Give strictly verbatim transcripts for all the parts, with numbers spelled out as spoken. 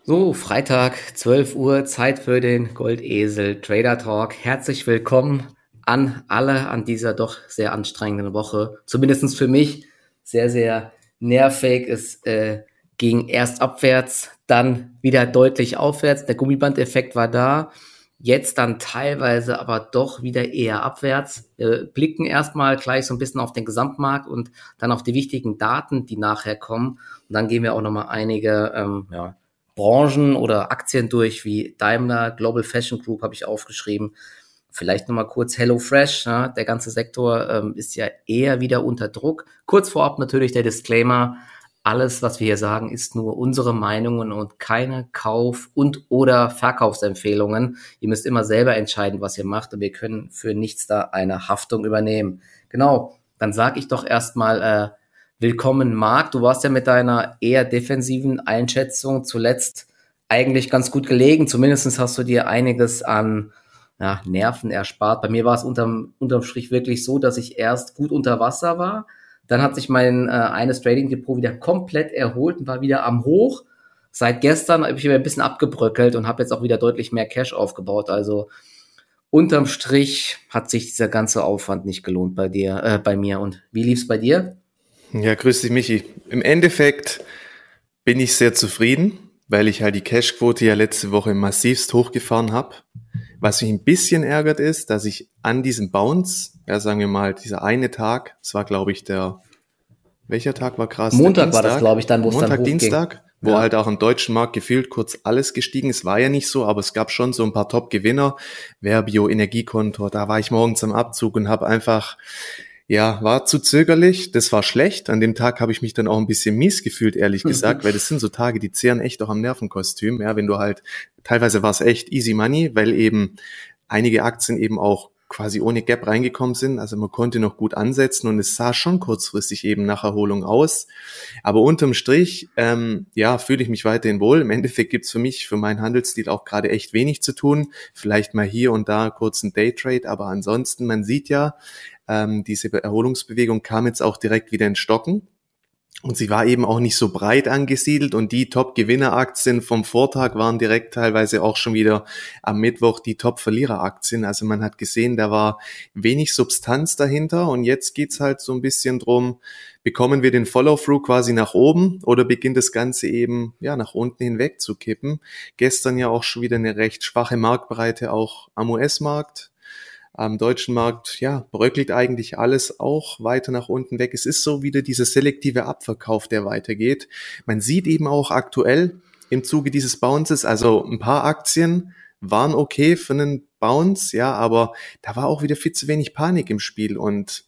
So, Freitag, zwölf Uhr, Zeit für den Goldesel Trader Talk. Herzlich willkommen an alle an dieser doch sehr anstrengenden Woche. Zumindest für mich sehr, sehr nervig. Es äh, ging erst abwärts, dann wieder deutlich aufwärts. Der Gummibandeffekt war da. Jetzt dann teilweise aber doch wieder eher abwärts. Wir blicken erstmal gleich so ein bisschen auf den Gesamtmarkt und dann auf die wichtigen Daten, die nachher kommen. Und dann gehen wir auch nochmal einige, ähm, ja, Branchen oder Aktien durch, wie Daimler, Global Fashion Group habe ich aufgeschrieben. Vielleicht nochmal kurz HelloFresh, ja, der ganze Sektor ähm, ist ja eher wieder unter Druck. Kurz vorab natürlich der Disclaimer, alles, was wir hier sagen, ist nur unsere Meinungen und keine Kauf- und oder Verkaufsempfehlungen. Ihr müsst immer selber entscheiden, was ihr macht und wir können für nichts da eine Haftung übernehmen. Genau, dann sage ich doch erstmal äh, willkommen, Marc. Du warst ja mit deiner eher defensiven Einschätzung zuletzt eigentlich ganz gut gelegen. Zumindest hast du dir einiges an ja, Nerven erspart. Bei mir war es unterm, unterm Strich wirklich so, dass ich erst gut unter Wasser war. Dann hat sich mein äh, eines Trading Depot wieder komplett erholt und war wieder am Hoch. Seit gestern habe ich wieder ein bisschen abgebröckelt und habe jetzt auch wieder deutlich mehr Cash aufgebaut. Also unterm Strich hat sich dieser ganze Aufwand nicht gelohnt bei dir, äh, bei mir. Und wie lief's bei dir? Ja, grüß dich, Michi. Im Endeffekt bin ich sehr zufrieden, weil ich halt die Cashquote ja letzte Woche massivst hochgefahren habe. Was mich ein bisschen ärgert ist, dass ich an diesem Bounce, ja sagen wir mal, dieser eine Tag, das war glaube ich der, welcher Tag war krass? Der Montag war das, Dienstag? glaube ich, dann, wo es dann Montag, hochging. Dienstag, wo Ja. halt auch im deutschen Markt gefühlt kurz alles gestiegen ist. War ja nicht so, aber es gab schon so ein paar Top-Gewinner. Verbio, Energiekonto, da war ich morgens am Abzug und habe einfach, ja, war zu zögerlich, das war schlecht. An dem Tag habe ich mich dann auch ein bisschen mies gefühlt, ehrlich gesagt, weil das sind so Tage, die zehren echt auch am Nervenkostüm. Ja, wenn du halt, teilweise war es echt easy money, weil eben einige Aktien eben auch quasi ohne Gap reingekommen sind. Also man konnte noch gut ansetzen und es sah schon kurzfristig eben nach Erholung aus. Aber unterm Strich, ähm, ja, fühle ich mich weiterhin wohl. Im Endeffekt gibt's für mich, für meinen Handelsstil auch gerade echt wenig zu tun. Vielleicht mal hier und da kurz ein Daytrade, aber ansonsten, man sieht ja, ähm, diese Erholungsbewegung kam jetzt auch direkt wieder ins Stocken. Und sie war eben auch nicht so breit angesiedelt und die Top-Gewinner-Aktien vom Vortag waren direkt teilweise auch schon wieder am Mittwoch die Top-Verlierer-Aktien. Also man hat gesehen, da war wenig Substanz dahinter und jetzt geht's halt so ein bisschen drum, bekommen wir den Follow-through quasi nach oben oder beginnt das Ganze eben ja nach unten hinweg zu kippen. Gestern ja auch schon wieder eine recht schwache Marktbreite auch am U S-Markt. Am deutschen Markt, ja, bröckelt eigentlich alles auch weiter nach unten weg. Es ist so wieder dieser selektive Abverkauf, der weitergeht. Man sieht eben auch aktuell im Zuge dieses Bounces, also ein paar Aktien waren okay für einen Bounce, ja, aber da war auch wieder viel zu wenig Panik im Spiel und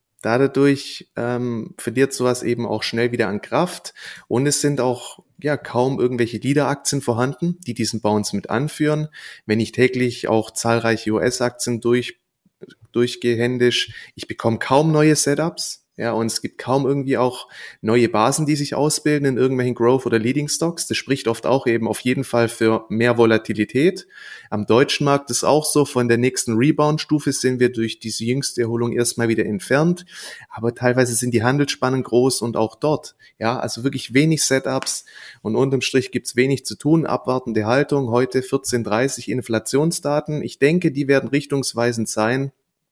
dadurch ähm, verliert sowas eben auch schnell wieder an Kraft und es sind auch ja kaum irgendwelche Leader-Aktien vorhanden, die diesen Bounce mit anführen. Wenn ich täglich auch zahlreiche U S-Aktien durch durchgehe händisch, ich bekomme kaum neue Setups. Ja, und es gibt kaum irgendwie auch neue Basen, die sich ausbilden in irgendwelchen Growth- oder Leading-Stocks. Das spricht oft auch eben auf jeden Fall für mehr Volatilität. Am deutschen Markt ist auch so, von der nächsten Rebound-Stufe sind wir durch diese jüngste Erholung erstmal wieder entfernt. Aber teilweise sind die Handelsspannen groß und auch dort. Ja, also wirklich wenig Setups und unterm Strich gibt's wenig zu tun. Abwartende Haltung, heute vierzehn Uhr dreißig Inflationsdaten. Ich denke, die werden richtungsweisend sein.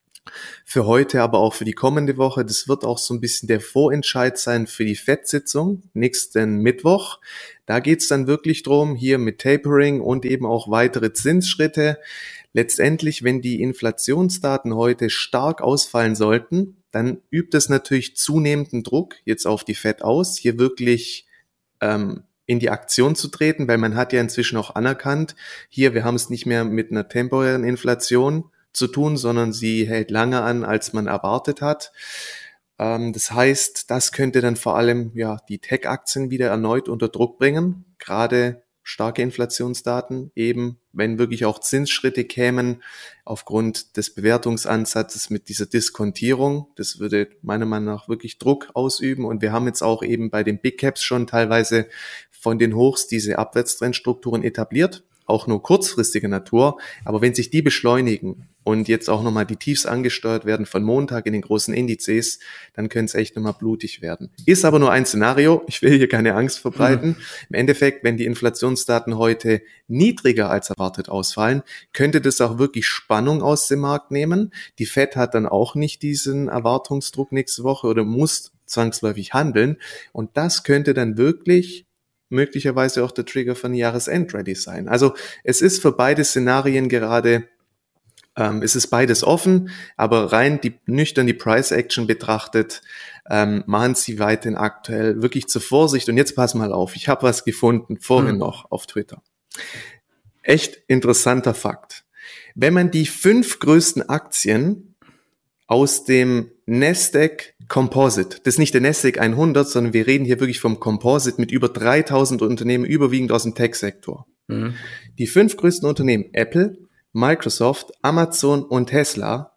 Für heute, aber auch für die kommende Woche. Das wird auch so ein bisschen der Vorentscheid sein für die Fed-Sitzung nächsten Mittwoch. Da geht's dann wirklich drum, hier mit Tapering und eben auch weitere Zinsschritte. Letztendlich, wenn die Inflationsdaten heute stark ausfallen sollten, dann übt es natürlich zunehmenden Druck jetzt auf die Fed aus, hier wirklich ähm, in die Aktion zu treten, weil man hat ja inzwischen auch anerkannt, hier, wir haben es nicht mehr mit einer temporären Inflation zu tun, sondern sie hält lange an, als man erwartet hat. Ähm, das heißt, das könnte dann vor allem ja die Tech-Aktien wieder erneut unter Druck bringen, gerade starke Inflationsdaten, eben wenn wirklich auch Zinsschritte kämen aufgrund des Bewertungsansatzes mit dieser Diskontierung. Das würde meiner Meinung nach wirklich Druck ausüben und wir haben jetzt auch eben bei den Big Caps schon teilweise von den Hochs diese Abwärtstrendstrukturen etabliert. auch nur kurzfristiger Natur, aber wenn sich die beschleunigen und jetzt auch nochmal die Tiefs angesteuert werden von Montag in den großen Indizes, dann könnte es echt nochmal blutig werden. Ist aber nur ein Szenario, ich will hier keine Angst verbreiten. Mhm. Im Endeffekt, wenn die Inflationsdaten heute niedriger als erwartet ausfallen, könnte das auch wirklich Spannung aus dem Markt nehmen. Die Fed hat dann auch nicht diesen Erwartungsdruck nächste Woche oder muss zwangsläufig handeln und das könnte dann wirklich möglicherweise auch der Trigger von Jahresend-Ready sein. Also es ist für beide Szenarien gerade, ähm, es ist beides offen, aber rein die, nüchtern die Price-Action betrachtet, ähm, mahnen sie weiterhin aktuell wirklich zur Vorsicht. Und jetzt pass mal auf, ich habe was gefunden, vorhin hm. noch auf Twitter. Echt interessanter Fakt. Wenn man die fünf größten Aktien aus dem Nasdaq Composite, das ist nicht der Nasdaq hundert, sondern wir reden hier wirklich vom Composite mit über dreitausend Unternehmen, überwiegend aus dem Tech-Sektor. Mhm. Die fünf größten Unternehmen, Apple, Microsoft, Amazon und Tesla.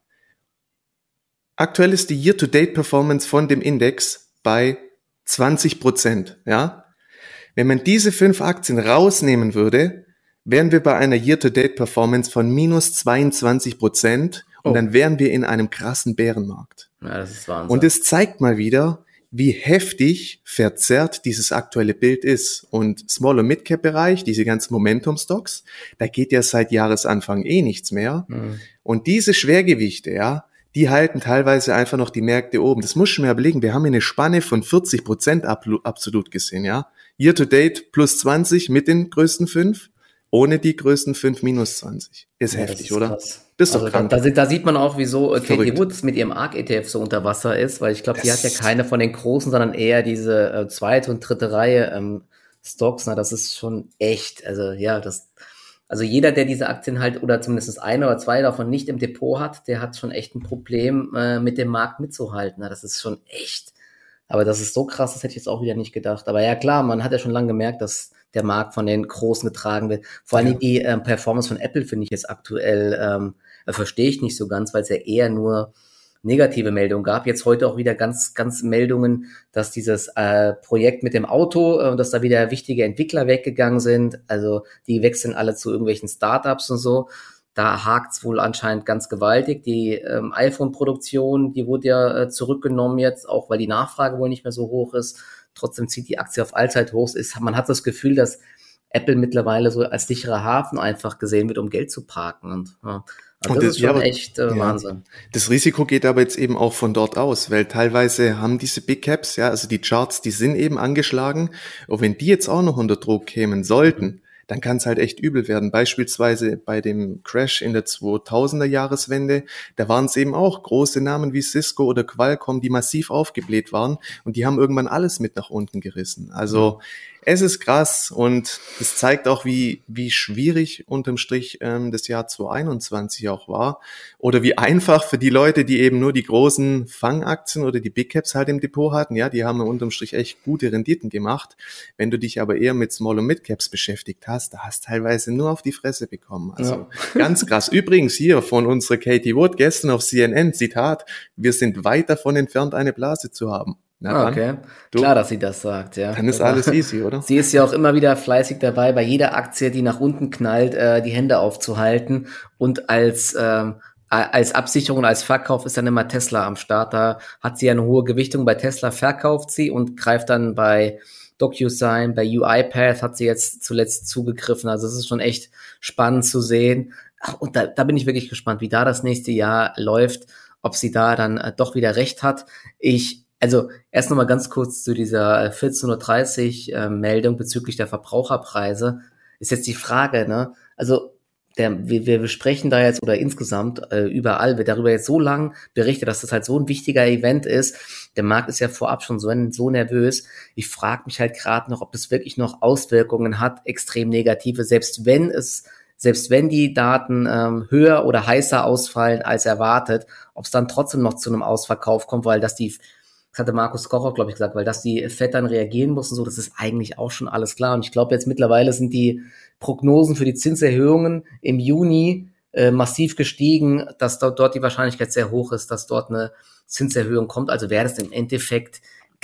Aktuell ist die Year-to-Date-Performance von dem Index bei zwanzig Prozent. Ja? Wenn man diese fünf Aktien rausnehmen würde, wären wir bei einer Year-to-Date-Performance von minus zweiundzwanzig Prozent. Und dann wären wir in einem krassen Bärenmarkt. Ja, das ist Wahnsinn. Und es zeigt mal wieder, wie heftig verzerrt dieses aktuelle Bild ist. Und Small- und Mid-Cap-Bereich, diese ganzen Momentum-Stocks, da geht ja seit Jahresanfang eh nichts mehr. Mhm. Und diese Schwergewichte, ja, die halten teilweise einfach noch die Märkte oben. Das muss ich mir überlegen. Wir haben hier eine Spanne von vierzig Prozent absolut gesehen, ja. Year-to-Date plus zwanzig mit den größten fünf. Ohne die größten fünf minus zwanzig. Ist ja, heftig, das ist oder? Krass. Das ist also doch krank. Da, da sieht man auch, wieso Katie Woods mit ihrem A R K-E T F so unter Wasser ist, weil ich glaube, die hat ja keine von den großen, sondern eher diese äh, zweite und dritte Reihe ähm, Stocks. Na, das ist schon echt, also ja, das, also jeder, der diese Aktien halt oder zumindest eine oder zwei davon nicht im Depot hat, der hat schon echt ein Problem, äh, mit dem Markt mitzuhalten. Na, das ist schon echt. Aber das ist so krass, das hätte ich jetzt auch wieder nicht gedacht. Aber ja klar, man hat ja schon lange gemerkt, dass der Markt von den Großen getragen wird. Vor allem ja. die ähm, Performance von Apple finde ich jetzt aktuell, ähm, äh, verstehe ich nicht so ganz, weil es ja eher nur negative Meldungen gab. Jetzt heute auch wieder ganz, ganz Meldungen, dass dieses äh, Projekt mit dem Auto, äh, dass da wieder wichtige Entwickler weggegangen sind. Also die wechseln alle zu irgendwelchen Startups und so. Da hakt's wohl anscheinend ganz gewaltig. Die ähm, iPhone-Produktion, die wurde ja äh, zurückgenommen jetzt, auch weil die Nachfrage wohl nicht mehr so hoch ist. Trotzdem zieht die Aktie auf Allzeithochs. Ist, man hat das Gefühl, dass Apple mittlerweile so als sicherer Hafen einfach gesehen wird, um Geld zu parken. Und, ja. Also und das, das ist schon ja, echt äh, ja. Wahnsinn. Das Risiko geht aber jetzt eben auch von dort aus, weil teilweise haben diese Big Caps, ja, also die Charts, die sind eben angeschlagen. Und wenn die jetzt auch noch unter Druck kämen sollten, mhm. dann kann es halt echt übel werden. Beispielsweise bei dem Crash in der zweitausender Jahreswende, da waren es eben auch große Namen wie Cisco oder Qualcomm, die massiv aufgebläht waren und die haben irgendwann alles mit nach unten gerissen. Also es ist krass und es zeigt auch, wie wie schwierig unterm Strich ähm, das Jahr zweitausendeinundzwanzig auch war oder wie einfach für die Leute, die eben nur die großen Fangaktien oder die Big Caps halt im Depot hatten, ja, die haben unterm Strich echt gute Renditen gemacht. Wenn du dich aber eher mit Small- und Mid-Caps beschäftigt hast, da hast du teilweise nur auf die Fresse bekommen. Also ja. Ganz krass. Übrigens hier von unserer Katie Wood gestern auf C N N, Zitat, wir sind weit davon entfernt, eine Blase zu haben. Na, okay, du, klar, dass sie das sagt, ja. Dann ist alles easy, oder? Sie ist ja auch immer wieder fleißig dabei, bei jeder Aktie, die nach unten knallt, äh, die Hände aufzuhalten. Und als ähm, als Absicherung, als Verkauf ist dann immer Tesla am Start. Da hat sie ja eine hohe Gewichtung. Bei Tesla verkauft sie und greift dann bei DocuSign, bei UiPath hat sie jetzt zuletzt zugegriffen. Also es ist schon echt spannend zu sehen. Ach, und da, da bin ich wirklich gespannt, wie da das nächste Jahr läuft, ob sie da dann äh, doch wieder recht hat. Ich Also erst nochmal ganz kurz zu dieser vierzehn Uhr dreißig äh, Meldung bezüglich der Verbraucherpreise. Ist jetzt die Frage, ne? Also der, wir, wir sprechen da jetzt oder insgesamt äh, überall wird darüber jetzt so lang berichtet, dass das halt so ein wichtiger Event ist. Der Markt ist ja vorab schon so, so nervös. Ich frage mich halt gerade noch, ob das wirklich noch Auswirkungen hat, extrem negative, selbst wenn es Selbst wenn die Daten ähm, höher oder heißer ausfallen als erwartet, ob es dann trotzdem noch zu einem Ausverkauf kommt, weil das die Das hatte Markus Koch auch, glaube ich, gesagt, weil dass die Fed dann reagieren muss und so, das ist eigentlich auch schon alles klar. Und ich glaube, jetzt mittlerweile sind die Prognosen für die Zinserhöhungen im Juni äh, massiv gestiegen, dass dort, dort die Wahrscheinlichkeit sehr hoch ist, dass dort eine Zinserhöhung kommt. Also wäre das im Endeffekt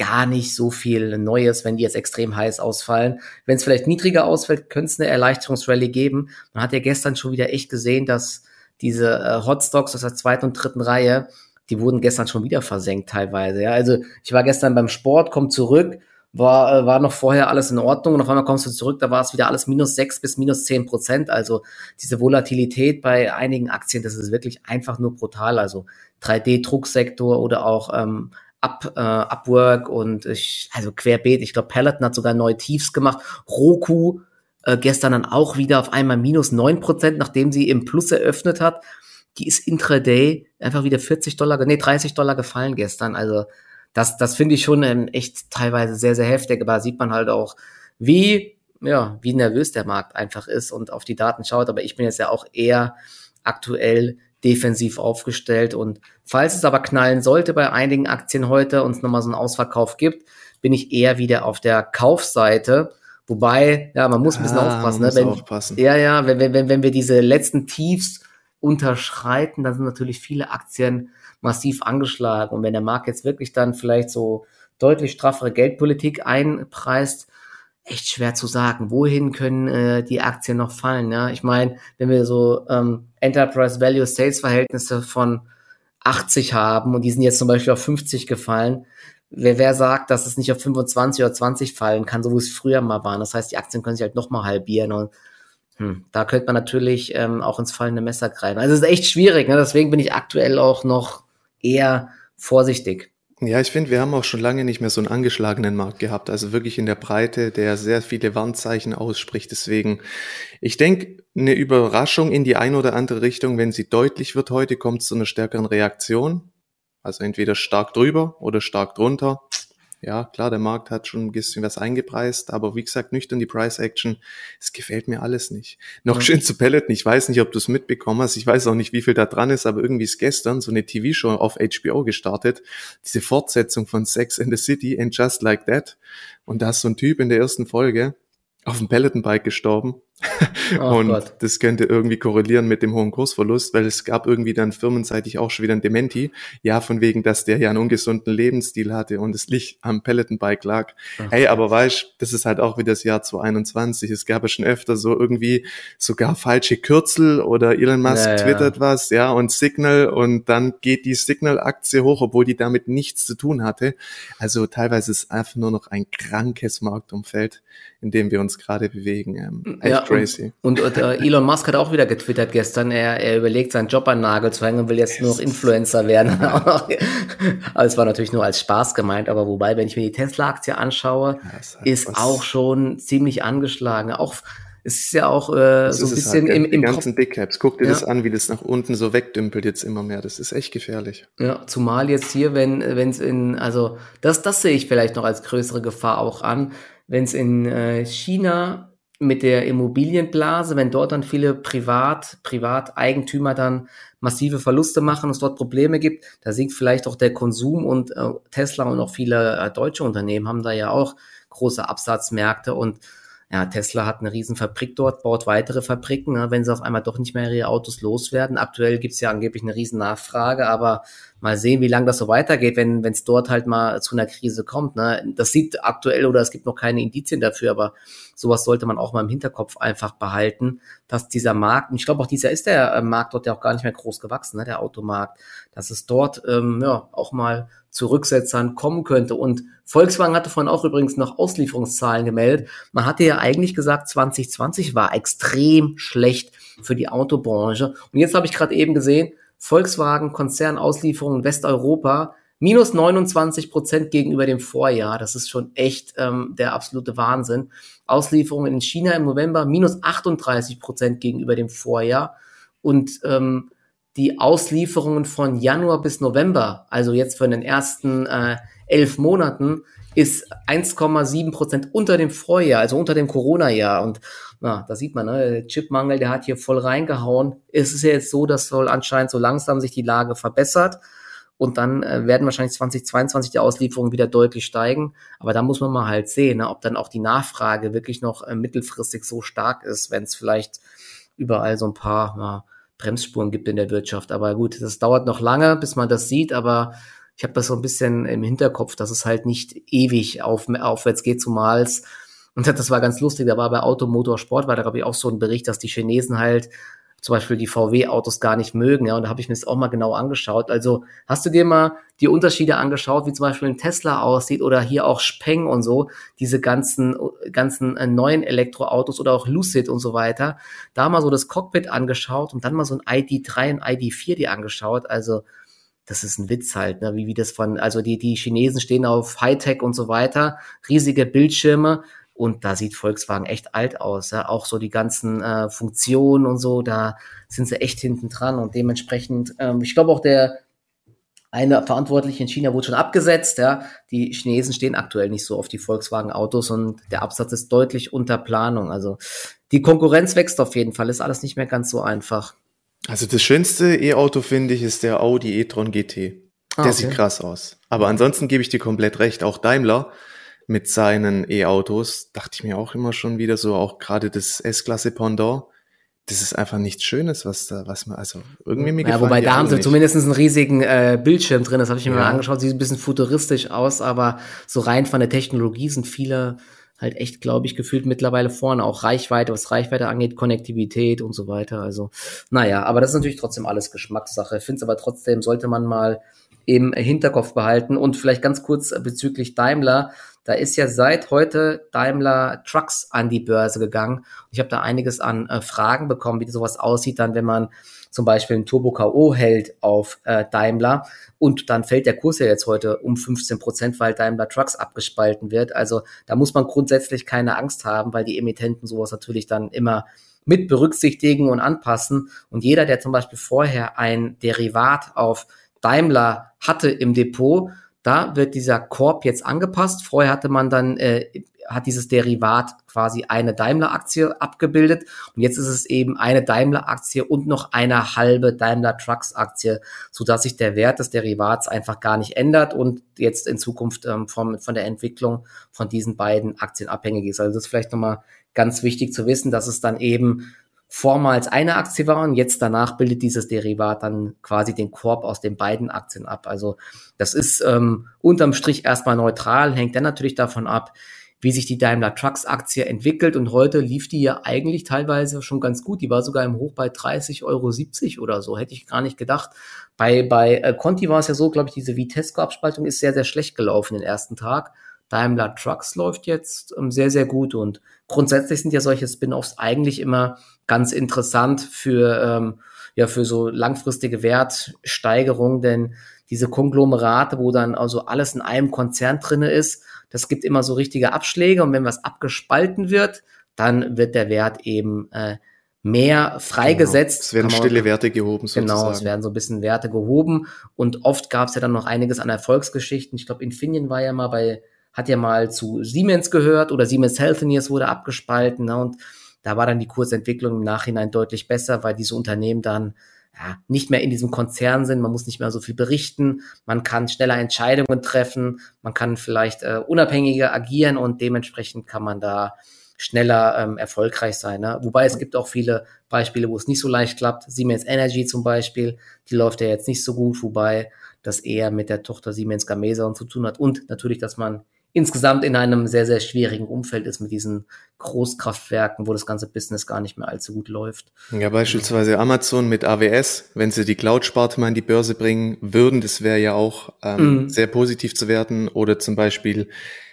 gar nicht so viel Neues, wenn die jetzt extrem heiß ausfallen. Wenn es vielleicht niedriger ausfällt, könnte es eine Erleichterungsrallye geben. Man hat ja gestern schon wieder echt gesehen, dass diese äh, Hotstocks aus der zweiten und dritten Reihe, die wurden gestern schon wieder versenkt teilweise. Ja, also ich war gestern beim Sport, komm zurück, war äh, war noch vorher alles in Ordnung und auf einmal kommst du zurück, da war es wieder alles minus sechs bis minus zehn Prozent. Also diese Volatilität bei einigen Aktien, das ist wirklich einfach nur brutal. Also drei D-Drucksektor oder auch ähm, Up, äh, Upwork und ich, also querbeet. Ich glaube, Peloton hat sogar neue Tiefs gemacht. Roku äh, gestern dann auch wieder auf einmal minus neun Prozent, nachdem sie im Plus eröffnet hat. Die ist intraday einfach wieder vierzig Dollar, nee, dreißig Dollar gefallen gestern. Also das, das finde ich schon ähm, echt teilweise sehr, sehr heftig. Aber da sieht man halt auch, wie, ja, wie nervös der Markt einfach ist und auf die Daten schaut. Aber ich bin jetzt ja auch eher aktuell defensiv aufgestellt und falls es aber knallen sollte bei einigen Aktien heute und es nochmal so einen Ausverkauf gibt, bin ich eher wieder auf der Kaufseite, wobei, ja, man muss ein bisschen ah, aufpassen, ne? Wenn, aufpassen. Ja, ja, wenn, wenn, wenn wir diese letzten Tiefs unterschreiten, dann sind natürlich viele Aktien massiv angeschlagen und wenn der Markt jetzt wirklich dann vielleicht so deutlich straffere Geldpolitik einpreist, echt schwer zu sagen, wohin können äh, die Aktien noch fallen. Ja, ich meine, wenn wir so ähm, Enterprise Value Sales Verhältnisse von achtzig haben und die sind jetzt zum Beispiel auf fünfzig gefallen, wer, wer sagt, dass es nicht auf fünfundzwanzig oder zwanzig fallen kann, so wie es früher mal war. Das heißt, die Aktien können sich halt nochmal halbieren und hm, da könnte man natürlich ähm, auch ins fallende Messer greifen. Also es ist echt schwierig, ne? Deswegen bin ich aktuell auch noch eher vorsichtig. Ja, ich finde, wir haben auch schon lange nicht mehr so einen angeschlagenen Markt gehabt, also wirklich in der Breite, der sehr viele Warnzeichen ausspricht. Deswegen, ich denke, eine Überraschung in die eine oder andere Richtung, wenn sie deutlich wird heute, kommt es zu einer stärkeren Reaktion. Also entweder stark drüber oder stark drunter. Ja, klar, der Markt hat schon ein bisschen was eingepreist, aber wie gesagt, nüchtern die Price Action, es gefällt mir alles nicht. Noch ja. Schön zu Peloton, ich weiß nicht, ob du es mitbekommen hast, ich weiß auch nicht, wie viel da dran ist, aber irgendwie ist gestern so eine T V-Show auf H B O gestartet, diese Fortsetzung von Sex and the City and Just Like That, und da ist so ein Typ in der ersten Folge auf dem Peloton-Bike gestorben. Oh, und Gott. Das könnte irgendwie korrelieren mit dem hohen Kursverlust, weil es gab irgendwie dann firmenseitig auch schon wieder ein Dementi. Ja, von wegen, dass der ja einen ungesunden Lebensstil hatte und es nicht am Peloton-Bike lag. Ach, hey, aber weißt, das ist halt auch wieder das Jahr zwanzig einundzwanzig. Es gab ja schon öfter so irgendwie sogar falsche Kürzel oder Elon Musk ja, twittert ja. was, ja, und Signal und dann geht die Signal-Aktie hoch, obwohl die damit nichts zu tun hatte. Also teilweise ist es einfach nur noch ein krankes Marktumfeld, in dem wir uns gerade bewegen. Ähm, echt ja, crazy. Und, und, und äh, Elon Musk hat auch wieder getwittert gestern, er, er überlegt, seinen Job an den Nagel zu hängen und will jetzt yes. nur noch Influencer werden. Also es war natürlich nur als Spaß gemeint, aber wobei, wenn ich mir die Tesla-Aktie anschaue, ja, ist, halt ist auch schon ziemlich angeschlagen. Auch es ist ja auch äh, so ein bisschen halt, im, im die ganzen Big Caps. Guck dir ja. das an, wie das nach unten so wegdümpelt jetzt immer mehr. Das ist echt gefährlich. Ja, zumal jetzt hier, wenn wenn es in, also das das sehe ich vielleicht noch als größere Gefahr auch an, wenn es in äh, China mit der Immobilienblase, wenn dort dann viele Privat, Privateigentümer dann massive Verluste machen, es dort Probleme gibt, da sinkt vielleicht auch der Konsum und äh, Tesla und auch viele äh, deutsche Unternehmen haben da ja auch große Absatzmärkte und ja, Tesla hat eine riesen Fabrik dort, baut weitere Fabriken, ne, wenn sie auf einmal doch nicht mehr ihre Autos loswerden. Aktuell gibt's ja angeblich eine riesen Nachfrage, aber mal sehen, wie lange das so weitergeht, wenn wenn es dort halt mal zu einer Krise kommt. Ne. Das sieht aktuell oder es gibt noch keine Indizien dafür, aber sowas sollte man auch mal im Hinterkopf einfach behalten, dass dieser Markt, und ich glaube auch dieser ist der äh, Markt dort ja auch gar nicht mehr groß gewachsen, ne, der Automarkt, dass es dort ähm, ja auch mal zu Rücksetzern kommen könnte. Und Volkswagen hatte vorhin auch übrigens noch Auslieferungszahlen gemeldet. Man hatte ja eigentlich gesagt, zwanzig zwanzig war extrem schlecht für die Autobranche. Und jetzt habe ich gerade eben gesehen, Volkswagen Konzernauslieferungen in Westeuropa minus neunundzwanzig Prozent gegenüber dem Vorjahr. Das ist schon echt ähm, der absolute Wahnsinn. Auslieferungen in China im November minus achtunddreißig Prozent gegenüber dem Vorjahr. Und ähm, die Auslieferungen von Januar bis November, also jetzt von den ersten äh, elf Monaten, ist eins Komma sieben Prozent unter dem Vorjahr, also unter dem Corona-Jahr. Und na, da sieht man, ne, der Chipmangel, der hat hier voll reingehauen. Es ist ja jetzt so, dass soll anscheinend so langsam sich die Lage verbessert. Und dann äh, werden wahrscheinlich zwanzig zweiundzwanzig die Auslieferungen wieder deutlich steigen. Aber da muss man mal halt sehen, ne, ob dann auch die Nachfrage wirklich noch äh, mittelfristig so stark ist, wenn es vielleicht überall so ein paar na, Bremsspuren gibt in der Wirtschaft. Aber gut, das dauert noch lange, bis man das sieht. Aber ich habe das so ein bisschen im Hinterkopf, dass es halt nicht ewig auf, aufwärts geht, zumal es, und das war ganz lustig, da war bei Automotorsport, war da glaube ich auch so ein Bericht, dass die Chinesen halt zum Beispiel die V W-Autos gar nicht mögen, ja, und da habe ich mir das auch mal genau angeschaut. Also hast du dir mal die Unterschiede angeschaut, wie zum Beispiel ein Tesla aussieht oder hier auch Speng und so, diese ganzen ganzen äh, neuen Elektroautos oder auch Lucid und so weiter, da mal so das Cockpit angeschaut und dann mal so ein I D drei und I D vier die angeschaut, also das ist ein Witz halt, ne, wie wie das von, also die die Chinesen stehen auf Hightech und so weiter, riesige Bildschirme. Und da sieht Volkswagen echt alt aus, ja. Auch so die ganzen äh, Funktionen und so, da sind sie echt hinten dran. Und dementsprechend, ähm, ich glaube auch der eine Verantwortliche in China wurde schon abgesetzt, ja. Die Chinesen stehen aktuell nicht so auf die Volkswagen-Autos und der Absatz ist deutlich unter Planung. Also die Konkurrenz wächst auf jeden Fall, ist alles nicht mehr ganz so einfach. Also das schönste E-Auto, finde ich, ist der Audi e-tron G T. Der Ah, sieht okay. krass aus. Aber ansonsten gebe ich dir komplett recht. Auch Daimler mit seinen E-Autos, dachte ich mir auch immer schon wieder so, auch gerade das S-Klasse Pendant, das ist einfach nichts Schönes, was da, was man, also irgendwie mir Ja, gefallen wobei die da haben alle sie nicht. zumindest einen riesigen äh, Bildschirm drin, das habe ich mir mal Ja, angeschaut, sieht ein bisschen futuristisch aus, aber so rein von der Technologie sind viele halt echt, glaube ich, gefühlt mittlerweile vorne, auch Reichweite, was Reichweite angeht, Konnektivität und so weiter, also naja, aber das ist natürlich trotzdem alles Geschmackssache, ich finde es aber trotzdem, sollte man mal im Hinterkopf behalten und vielleicht ganz kurz bezüglich Daimler, da ist ja seit heute Daimler Trucks an die Börse gegangen. Ich habe da einiges an äh, Fragen bekommen, wie sowas aussieht dann, wenn man zum Beispiel ein Turbo-K O hält auf äh, Daimler und dann fällt der Kurs ja jetzt heute um fünfzehn Prozent, weil Daimler Trucks abgespalten wird. Also da muss man grundsätzlich keine Angst haben, weil die Emittenten sowas natürlich dann immer mit berücksichtigen und anpassen. Und jeder, der zum Beispiel vorher ein Derivat auf Daimler hatte im Depot, da wird dieser Korb jetzt angepasst. Vorher hatte man dann, äh, hat dieses Derivat quasi eine Daimler-Aktie abgebildet und jetzt ist es eben eine Daimler-Aktie und noch eine halbe Daimler Trucks-Aktie, sodass sich der Wert des Derivats einfach gar nicht ändert und jetzt in Zukunft ähm, vom, von der Entwicklung von diesen beiden Aktien abhängig ist. Also das ist vielleicht nochmal ganz wichtig zu wissen, dass es dann eben vormals eine Aktie war und jetzt danach bildet dieses Derivat dann quasi den Korb aus den beiden Aktien ab. Also das ist ähm, unterm Strich erstmal neutral, hängt dann natürlich davon ab, wie sich die Daimler Trucks Aktie entwickelt und heute lief die ja eigentlich teilweise schon ganz gut. Die war sogar im Hoch bei dreißig Euro siebzig oder so, hätte ich gar nicht gedacht. Bei, bei äh, Conti war es ja so, glaube ich, diese Vitesco-Abspaltung ist sehr, sehr schlecht gelaufen den ersten Tag. Daimler Trucks läuft jetzt ähm, sehr, sehr gut und grundsätzlich sind ja solche Spin-offs eigentlich immer ganz interessant für, ähm, ja, für so langfristige Wertsteigerung, denn diese Konglomerate, wo dann also alles in einem Konzern drinne ist, das gibt immer so richtige Abschläge und wenn was abgespalten wird, dann wird der Wert eben äh, mehr freigesetzt. Genau. Es werden Kann man, stille Werte gehoben sozusagen. Genau, es werden so ein bisschen Werte gehoben und oft gab es ja dann noch einiges an Erfolgsgeschichten. Ich glaube, Infineon war ja mal bei, hat ja mal zu Siemens gehört oder Siemens Healthineers wurde abgespalten, ne, und da war dann die Kursentwicklung im Nachhinein deutlich besser, weil diese Unternehmen dann ja, nicht mehr in diesem Konzern sind, man muss nicht mehr so viel berichten, man kann schneller Entscheidungen treffen, man kann vielleicht äh, unabhängiger agieren und dementsprechend kann man da schneller ähm, erfolgreich sein. Ne? Wobei es gibt auch viele Beispiele, wo es nicht so leicht klappt. Siemens Energy zum Beispiel, die läuft ja jetzt nicht so gut, wobei das eher mit der Tochter Siemens Gamesa zu tun hat und natürlich, dass man insgesamt in einem sehr, sehr schwierigen Umfeld ist mit diesen Großkraftwerken, wo das ganze Business gar nicht mehr allzu gut läuft. Ja, beispielsweise Amazon mit A W S, wenn sie die Cloud-Sparte mal an die Börse bringen würden, das wäre ja auch ähm, mm. sehr positiv zu werten. Oder zum Beispiel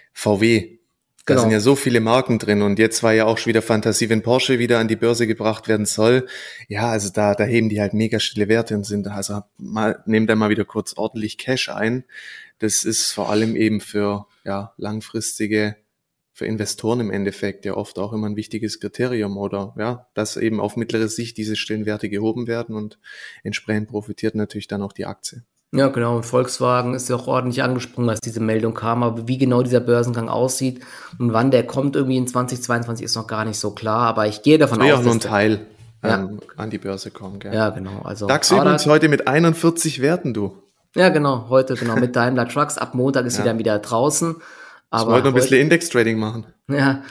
V W. Da genau. sind ja so viele Marken drin und jetzt war ja auch schon wieder Fantasie, wenn Porsche wieder an die Börse gebracht werden soll. Ja, also da, da heben die halt mega stille Werte und sind, also mal, nehmen da mal wieder kurz ordentlich Cash ein. Das ist vor allem eben für, ja, langfristige, für Investoren im Endeffekt ja oft auch immer ein wichtiges Kriterium oder, ja, dass eben auf mittlere Sicht diese stillen Werte gehoben werden und entsprechend profitiert natürlich dann auch die Aktie. Ja, genau. Und Volkswagen ist ja auch ordentlich angesprungen, als diese Meldung kam. Aber wie genau dieser Börsengang aussieht und wann der kommt, irgendwie in zwanzig zweiundzwanzig, ist noch gar nicht so klar. Aber ich gehe davon aus, dass nur ein Teil ja. ähm, an die Börse kommt. Gell? Ja, genau. Also DAX übrigens heute mit einundvierzig Werten, du. Ja, genau. Heute genau mit Daimler Trucks. Ab Montag ist ja. sie dann wieder draußen. Aber wir wollten noch ein bisschen Index-Trading machen. Ja,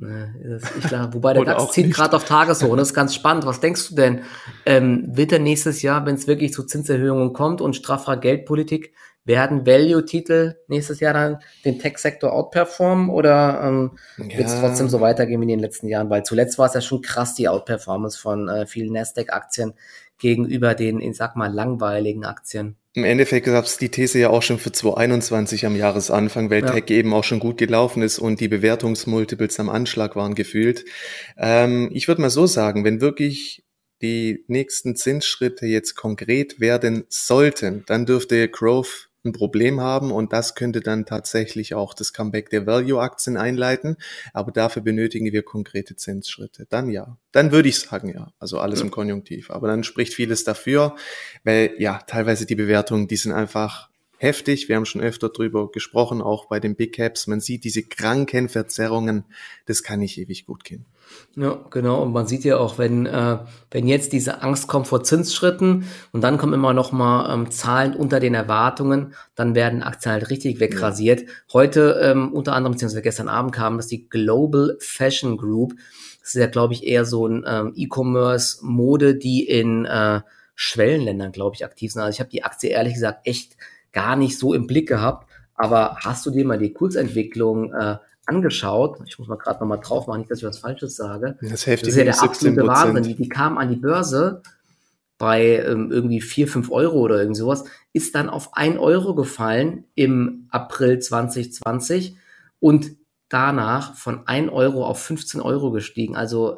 ich glaube, wobei der DAX zieht gerade auf Tageshoch. Das ist ganz spannend. Was denkst du denn? Ähm, wird er nächstes Jahr, wenn es wirklich zu Zinserhöhungen kommt und straffer Geldpolitik, Werden Value-Titel nächstes Jahr dann den Tech-Sektor outperformen oder ähm, ja. wird es trotzdem so weitergehen wie in den letzten Jahren? Weil zuletzt war es ja schon krass, die Outperformance von äh, vielen Nasdaq-Aktien gegenüber den, ich sag mal, langweiligen Aktien. Im Endeffekt gab es die These ja auch schon für zwanzig einundzwanzig am Jahresanfang, weil ja. Tech eben auch schon gut gelaufen ist und die Bewertungsmultiples am Anschlag waren gefühlt. Ähm, ich würde mal so sagen, wenn wirklich die nächsten Zinsschritte jetzt konkret werden sollten, dann dürfte Growth ein Problem haben und das könnte dann tatsächlich auch das Comeback der Value-Aktien einleiten, aber dafür benötigen wir konkrete Zinsschritte. Dann ja, dann würde ich sagen ja, also alles ja. im Konjunktiv, aber dann spricht vieles dafür, weil ja, teilweise die Bewertungen, die sind einfach heftig, wir haben schon öfter drüber gesprochen, auch bei den Big Caps, man sieht diese kranken Verzerrungen, das kann nicht ewig gut gehen. Ja, genau. Und man sieht ja auch, wenn äh, wenn jetzt diese Angst kommt vor Zinsschritten und dann kommen immer noch mal ähm, Zahlen unter den Erwartungen, dann werden Aktien halt richtig wegrasiert. Ja. Heute ähm, unter anderem, beziehungsweise gestern Abend kam das die Global Fashion Group. Das ist ja, glaube ich, eher so ein ähm, E-Commerce-Mode, die in äh, Schwellenländern, glaube ich, aktiv sind. Also ich habe die Aktie ehrlich gesagt echt gar nicht so im Blick gehabt. Aber hast du dir mal die Kursentwicklung äh, angeschaut? Ich muss mal gerade nochmal drauf machen, nicht, dass ich was Falsches sage. Das ist heftig, das ist ja der absolute Wahnsinn. Die, die kam an die Börse bei ähm, irgendwie vier, fünf Euro oder irgend sowas, ist dann auf ein Euro gefallen im April zwanzig zwanzig und danach von ein Euro auf fünfzehn Euro gestiegen. Also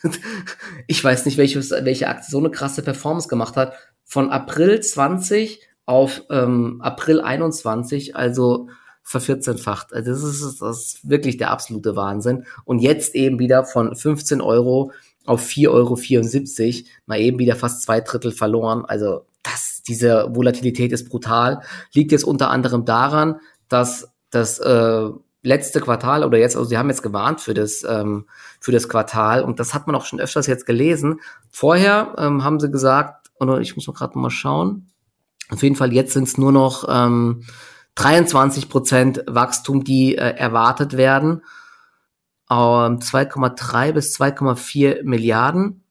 ich weiß nicht, welches, welche Aktie so eine krasse Performance gemacht hat. Von April zwanzig auf ähm, April einundzwanzig, also vervierzehnfacht. Also das ist, das ist wirklich der absolute Wahnsinn. Und jetzt eben wieder von fünfzehn Euro auf vier Euro vierundsiebzig, mal eben wieder fast zwei Drittel verloren. Also das, diese Volatilität ist brutal. Liegt jetzt unter anderem daran, dass das äh, letzte Quartal oder jetzt, also sie haben jetzt gewarnt für das ähm, für das Quartal und das hat man auch schon öfters jetzt gelesen. Vorher ähm, haben sie gesagt, oder ich muss mal gerade mal schauen, auf jeden Fall jetzt sind es nur noch ähm, dreiundzwanzig Prozent Wachstum, die äh, erwartet werden. Ähm, zwei Komma drei bis zwei Komma vier Milliarden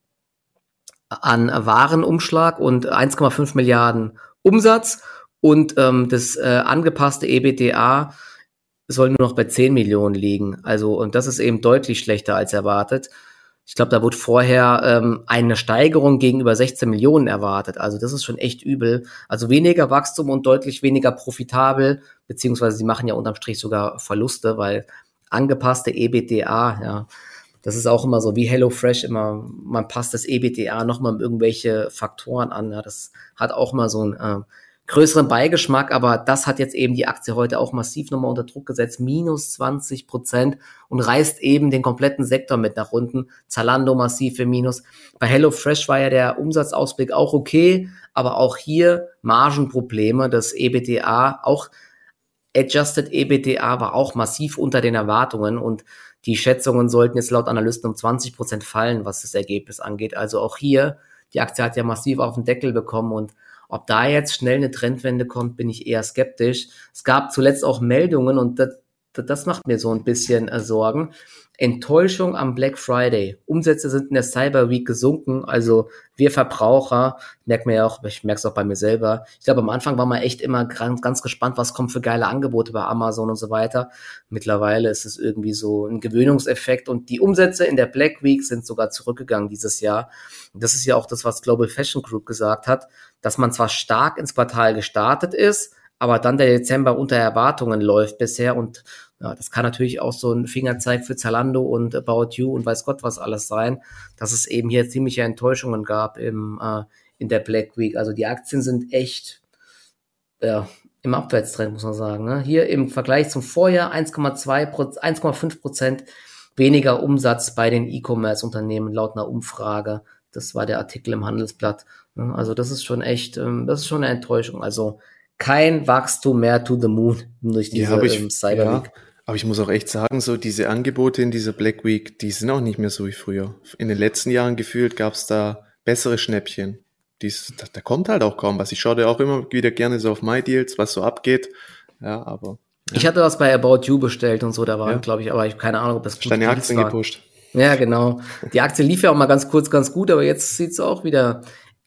an Warenumschlag und eins Komma fünf Milliarden Umsatz. Und ähm, das äh, angepasste EBITDA soll nur noch bei zehn Millionen liegen. Also, und das ist eben deutlich schlechter als erwartet. Ich glaube, da wurde vorher ähm, eine Steigerung gegenüber sechzehn Millionen erwartet. Also das ist schon echt übel. Also weniger Wachstum und deutlich weniger profitabel, beziehungsweise sie machen ja unterm Strich sogar Verluste, weil angepasste EBITDA, ja, das ist auch immer so wie HelloFresh immer, man passt das EBITDA nochmal um irgendwelche Faktoren an. Ja, das hat auch mal so einen äh, größeren Beigeschmack, aber das hat jetzt eben die Aktie heute auch massiv nochmal unter Druck gesetzt, minus zwanzig Prozent und reißt eben den kompletten Sektor mit nach unten. Zalando massiv im Minus. Bei HelloFresh war ja der Umsatzausblick auch okay, aber auch hier Margenprobleme. Das EBITDA, auch Adjusted EBITDA war auch massiv unter den Erwartungen und die Schätzungen sollten jetzt laut Analysten um zwanzig Prozent fallen, was das Ergebnis angeht. Also auch hier, die Aktie hat ja massiv auf den Deckel bekommen und ob da jetzt schnell eine Trendwende kommt, bin ich eher skeptisch. Es gab zuletzt auch Meldungen und das, das macht mir so ein bisschen äh, Sorgen. Enttäuschung am Black Friday. Umsätze sind in der Cyber Week gesunken. Also wir Verbraucher, merkt man ja auch, ich merke es auch bei mir selber. Ich glaube, am Anfang war man echt immer ganz, ganz gespannt, was kommt für geile Angebote bei Amazon und so weiter. Mittlerweile ist es irgendwie so ein Gewöhnungseffekt und die Umsätze in der Black Week sind sogar zurückgegangen dieses Jahr. Und das ist ja auch das, was Global Fashion Group gesagt hat, dass man zwar stark ins Quartal gestartet ist, aber dann der Dezember unter Erwartungen läuft bisher und ja, das kann natürlich auch so ein Fingerzeig für Zalando und About You und weiß Gott was alles sein, dass es eben hier ziemliche Enttäuschungen gab im, äh, in der Black Week. Also die Aktien sind echt ja, im Abwärtstrend, muss man sagen. Ne? Hier im Vergleich zum Vorjahr eins Komma zwei, eins Komma fünf Prozent weniger Umsatz bei den E-Commerce-Unternehmen laut einer Umfrage. Das war der Artikel im Handelsblatt. Ne? Also das ist schon echt, ähm, das ist schon eine Enttäuschung. Also kein Wachstum mehr to the moon durch diese ja, ich, ähm, Cyber ja, Week. Aber ich muss auch echt sagen, so diese Angebote in dieser Black Week, die sind auch nicht mehr so wie früher. In den letzten Jahren gefühlt gab es da bessere Schnäppchen. Dies, da, da kommt halt auch kaum was. Ich schaue da auch immer wieder gerne so auf MyDeals, was so abgeht. Ja, aber. Ja. Ich hatte was bei About You bestellt und so, da waren, ja. glaube ich, aber ich habe keine Ahnung, ob das gut deine Aktien war. Gepusht. Ja, genau. Die Aktie lief ja auch mal ganz kurz, ganz gut, aber jetzt sieht es auch wieder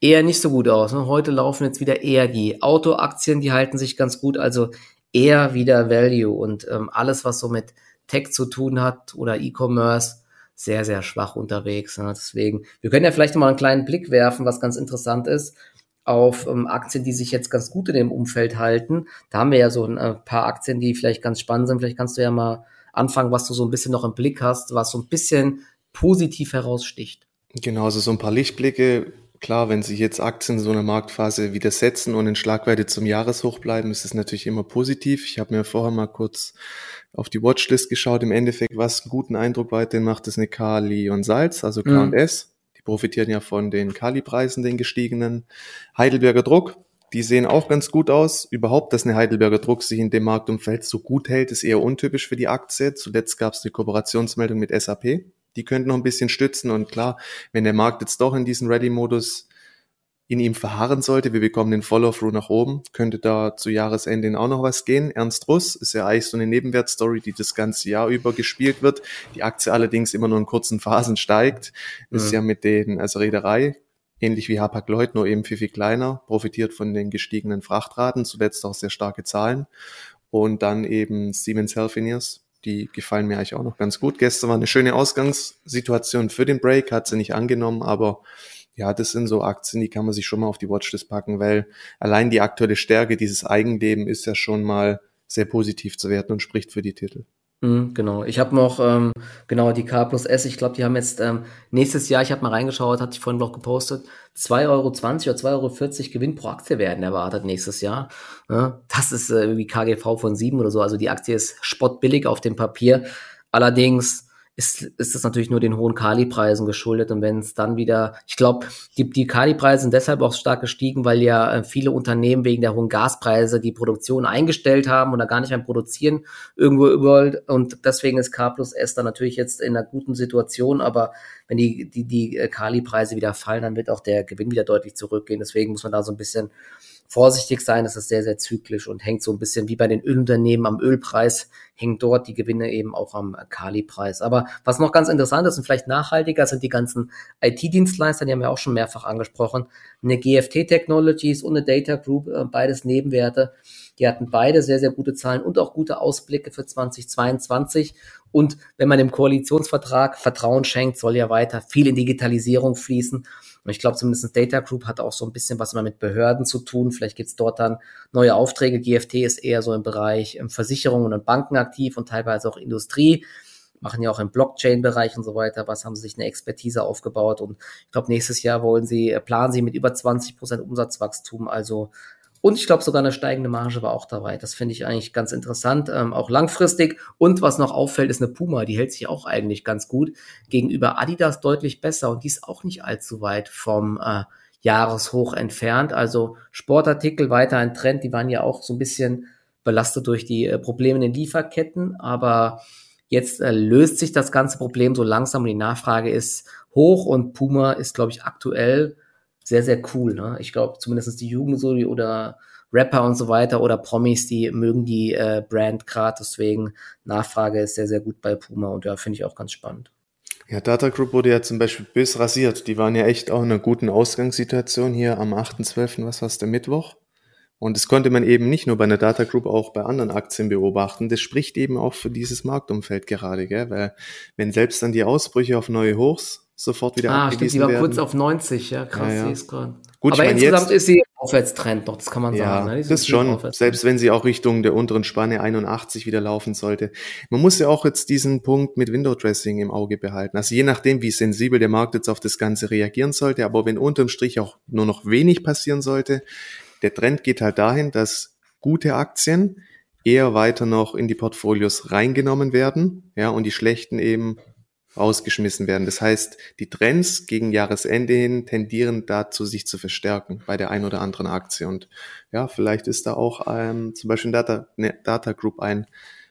eher nicht so gut aus. Ne? Heute laufen jetzt wieder eher die Autoaktien, die halten sich ganz gut, also eher wieder Value und ähm, alles, was so mit Tech zu tun hat oder E-Commerce, sehr, sehr schwach unterwegs. Ne? Deswegen, wir können ja vielleicht mal einen kleinen Blick werfen, was ganz interessant ist, auf ähm, Aktien, die sich jetzt ganz gut in dem Umfeld halten. Da haben wir ja so ein äh, paar Aktien, die vielleicht ganz spannend sind. Vielleicht kannst du ja mal anfangen, was du so ein bisschen noch im Blick hast, was so ein bisschen positiv heraussticht. Genau, also so ein paar Lichtblicke. Klar, wenn sich jetzt Aktien in so einer Marktphase widersetzen und in Schlagweite zum Jahreshoch bleiben, ist es natürlich immer positiv. Ich habe mir vorher mal kurz auf die Watchlist geschaut. Im Endeffekt, was einen guten Eindruck weiterhin macht, ist eine Kali und Salz, also K und S. Mhm. Die profitieren ja von den Kali-Preisen, den gestiegenen. Heidelberger Druck, die sehen auch ganz gut aus. Überhaupt, dass eine Heidelberger Druck sich in dem Marktumfeld so gut hält, ist eher untypisch für die Aktie. Zuletzt gab es eine Kooperationsmeldung mit S A P. Die könnten noch ein bisschen stützen und klar, wenn der Markt jetzt doch in diesen Ready-Modus in ihm verharren sollte, wir bekommen den Follow-through nach oben, könnte da zu Jahresende auch noch was gehen. Ernst Russ ist ja eigentlich so eine Nebenwertstory, die das ganze Jahr über gespielt wird. Die Aktie allerdings immer nur in kurzen Phasen steigt. Mhm. Ist ja mit den, also Reederei, ähnlich wie Hapag-Lloyd, nur eben viel, viel kleiner, profitiert von den gestiegenen Frachtraten, zuletzt auch sehr starke Zahlen. Und dann eben Siemens Healthineers. Die gefallen mir eigentlich auch noch ganz gut. Gestern war eine schöne Ausgangssituation für den Break, hat sie nicht angenommen, aber ja, das sind so Aktien, die kann man sich schon mal auf die Watchlist packen, weil allein die aktuelle Stärke, dieses Eigenleben ist ja schon mal sehr positiv zu werten und spricht für die Titel. Mhm, genau. Ich habe noch, ähm, genau, die K plus S, ich glaube, die haben jetzt ähm, nächstes Jahr, ich habe mal reingeschaut, hatte ich vorhin noch gepostet, zwei Euro zwanzig oder zwei Euro vierzig Gewinn pro Aktie werden erwartet nächstes Jahr. Ja, das ist äh, irgendwie K G V von sieben oder so, also die Aktie ist spottbillig auf dem Papier. Allerdings ist, ist das natürlich nur den hohen Kali-Preisen geschuldet und wenn es dann wieder, ich glaube, die, die Kali-Preise sind deshalb auch stark gestiegen, weil ja äh, viele Unternehmen wegen der hohen Gaspreise die Produktion eingestellt haben oder gar nicht mehr produzieren irgendwo überall und deswegen ist K plus S dann natürlich jetzt in einer guten Situation, aber wenn die, die, die Kali-Preise wieder fallen, dann wird auch der Gewinn wieder deutlich zurückgehen, deswegen muss man da so ein bisschen vorsichtig sein, das ist sehr, sehr zyklisch und hängt so ein bisschen wie bei den Ölunternehmen am Ölpreis, hängen dort die Gewinne eben auch am Kali-Preis. Aber was noch ganz interessant ist und vielleicht nachhaltiger sind die ganzen I T-Dienstleister, die haben wir auch schon mehrfach angesprochen, eine G F T Technologies und eine Data Group, beides Nebenwerte, die hatten beide sehr, sehr gute Zahlen und auch gute Ausblicke für zwanzig zweiundzwanzig. Und wenn man dem Koalitionsvertrag Vertrauen schenkt, soll ja weiter viel in Digitalisierung fließen. Und ich glaube, zumindest Data Group hat auch so ein bisschen was immer mit Behörden zu tun. Vielleicht gibt es dort dann neue Aufträge. G F T ist eher so im Bereich Versicherungen und Banken aktiv und teilweise auch Industrie. Machen ja auch im Blockchain-Bereich und so weiter. Was haben sie sich eine Expertise aufgebaut? Und ich glaube, nächstes Jahr wollen sie, planen sie mit über zwanzig Prozent Umsatzwachstum. Also und ich glaube, sogar eine steigende Marge war auch dabei. Das finde ich eigentlich ganz interessant, ähm, auch langfristig. Und was noch auffällt, ist eine Puma. Die hält sich auch eigentlich ganz gut. Gegenüber Adidas deutlich besser. Und die ist auch nicht allzu weit vom äh, Jahreshoch entfernt. Also Sportartikel weiter ein Trend. Die waren ja auch so ein bisschen belastet durch die äh, Probleme in den Lieferketten. Aber jetzt äh, löst sich das ganze Problem so langsam und die Nachfrage ist hoch. Und Puma ist, glaube ich, aktuell sehr, sehr cool, ne? Ich glaube, zumindest die Jugend so die, oder Rapper und so weiter oder Promis, die mögen die äh, Brand gerade, deswegen Nachfrage ist sehr, sehr gut bei Puma und ja, finde ich auch ganz spannend. Ja, Data Group wurde ja zum Beispiel bös rasiert. Die waren ja echt auch in einer guten Ausgangssituation hier am achten zwölften was war's, der Mittwoch. Und das konnte man eben nicht nur bei einer Data Group, auch bei anderen Aktien beobachten. Das spricht eben auch für dieses Marktumfeld gerade, gell? Weil wenn selbst dann die Ausbrüche auf neue Hochs sofort wieder ah, abgewiesen stimmt, die war werden. kurz auf neunzig, ja, krass, ja, ja. Ist gerade. Gut, aber ich mein, insgesamt jetzt, ist sie Aufwärtstrend noch, das kann man ja, sagen. Ne? Das ist schon, selbst wenn sie auch Richtung der unteren Spanne einundachtzig wieder laufen sollte. Man muss ja auch jetzt diesen Punkt mit Window Dressing im Auge behalten. Also je nachdem, wie sensibel der Markt jetzt auf das Ganze reagieren sollte, aber wenn unterm Strich auch nur noch wenig passieren sollte, der Trend geht halt dahin, dass gute Aktien eher weiter noch in die Portfolios reingenommen werden, ja, und die schlechten eben rausgeschmissen werden. Das heißt, die Trends gegen Jahresende hin tendieren dazu, sich zu verstärken bei der einen oder anderen Aktie. Und ja, vielleicht ist da auch ähm, zum Beispiel Data, eine Data Group ein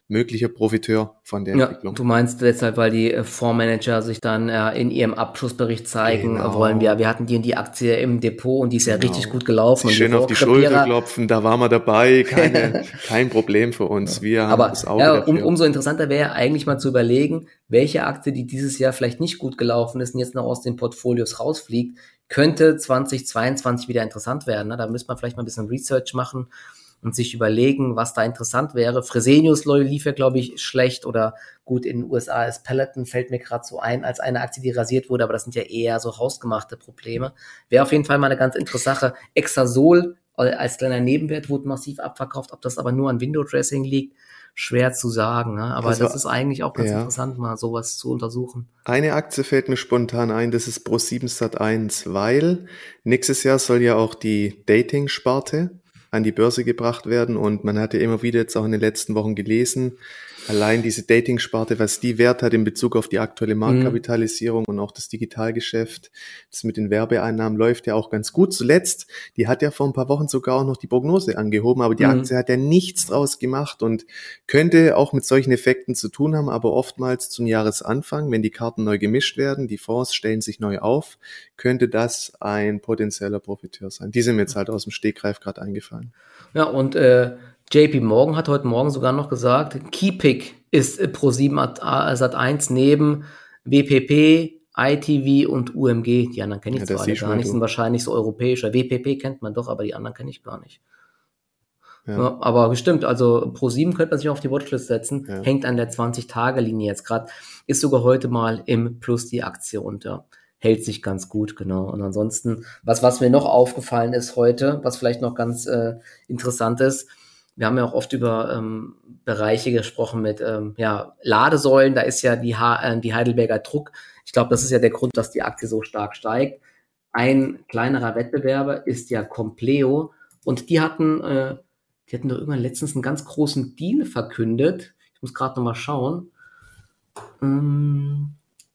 möglicher Profiteur von der Ja, Entwicklung. du meinst deshalb, weil die äh, Fondsmanager sich dann äh, in ihrem Abschlussbericht zeigen Genau. wollen, wir, wir hatten die und die Aktie im Depot und die ist ja Genau. richtig gut gelaufen. Sich und schön die auf die Schulter klopfen, da waren wir dabei, keine, kein Problem für uns. Wir haben Aber das Auge ja, dafür. um, umso interessanter wäre eigentlich mal zu überlegen, welche Aktie, die dieses Jahr vielleicht nicht gut gelaufen ist und jetzt noch aus den Portfolios rausfliegt, könnte zwanzig zweiundzwanzig wieder interessant werden. Ne? Da müsste man vielleicht mal ein bisschen Research machen und sich überlegen, was da interessant wäre. Fresenius lief ja, glaube ich, schlecht oder gut, in den U S A ist Peloton, fällt mir gerade so ein, als eine Aktie, die rasiert wurde, aber das sind ja eher so hausgemachte Probleme. Wäre auf jeden Fall mal eine ganz interessante Sache. Exasol als kleiner Nebenwert wurde massiv abverkauft, ob das aber nur an Window-Dressing liegt, schwer zu sagen. Ne? Aber Also, das ist eigentlich auch ganz ja. interessant, mal sowas zu untersuchen. Eine Aktie fällt mir spontan ein, das ist ProSieben Sat eins, weil nächstes Jahr soll ja auch die Dating-Sparte an die Börse gebracht werden und man hat ja immer wieder jetzt auch in den letzten Wochen gelesen, allein diese Dating-Sparte, was die Wert hat in Bezug auf die aktuelle Marktkapitalisierung mhm. und auch das Digitalgeschäft, das mit den Werbeeinnahmen läuft ja auch ganz gut. Zuletzt, die hat ja vor ein paar Wochen sogar auch noch die Prognose angehoben, aber die mhm. Aktie hat ja nichts draus gemacht und könnte auch mit solchen Effekten zu tun haben, aber oftmals zum Jahresanfang, wenn die Karten neu gemischt werden, die Fonds stellen sich neu auf, könnte das ein potenzieller Profiteur sein. Die sind mir jetzt halt aus dem Stegreif gerade eingefallen. Ja, und äh, J P Morgan hat heute Morgen sogar noch gesagt, Keypick ist ProSieben Sat eins neben W P P, I T V und U M G. Die anderen kenne ich ja, zwar alle gar nicht, sind wahrscheinlich so europäischer. W P P kennt man doch, aber die anderen kenne ich gar nicht. Ja. Ja, aber bestimmt, also ProSieben könnte man sich auf die Watchlist setzen, ja. Hängt an der zwanzig-Tage-Linie jetzt gerade, ist sogar heute mal im Plus die Aktie und ja, hält sich ganz gut, genau. Und ansonsten, was, was mir noch aufgefallen ist heute, was vielleicht noch ganz äh, interessant ist, wir haben ja auch oft über ähm, Bereiche gesprochen mit ähm, ja, Ladesäulen, da ist ja die, ha- äh, die Heidelberger Druck, ich glaube, das ist ja der Grund, dass die Aktie so stark steigt. Ein kleinerer Wettbewerber ist ja Compleo und die hatten, äh, die hatten doch irgendwann letztens einen ganz großen Deal verkündet. Ich muss gerade noch mal schauen. Ähm,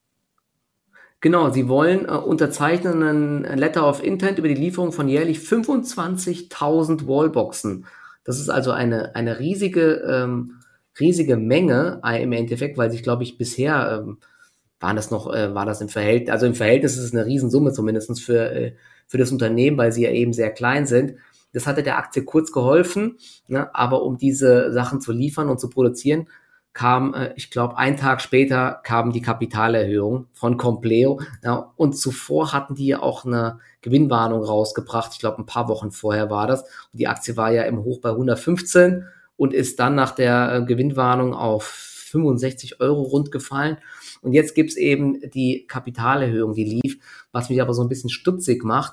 Genau, sie wollen äh, unterzeichnen einen Letter of Intent über die Lieferung von jährlich fünfundzwanzigtausend Wallboxen. Das ist also eine, eine riesige, ähm, riesige Menge äh, im Endeffekt, weil sich, glaube ich, bisher ähm, waren das noch, äh, war das im Verhältnis, also im Verhältnis ist es eine Riesensumme zumindest für, äh, für das Unternehmen, weil sie ja eben sehr klein sind. Das hatte der Aktie kurz geholfen, ne? Aber um diese Sachen zu liefern und zu produzieren, kam, äh, ich glaube, ein Tag später kam die Kapitalerhöhung von Compleo. Ja, und zuvor hatten die ja auch eine Gewinnwarnung rausgebracht. Ich glaube, ein paar Wochen vorher war das. Und die Aktie war ja im Hoch bei hundertfünfzehn und ist dann nach der äh, Gewinnwarnung auf fünfundsechzig Euro rund gefallen. Und jetzt gibt's eben die Kapitalerhöhung, die lief, was mich aber so ein bisschen stutzig macht.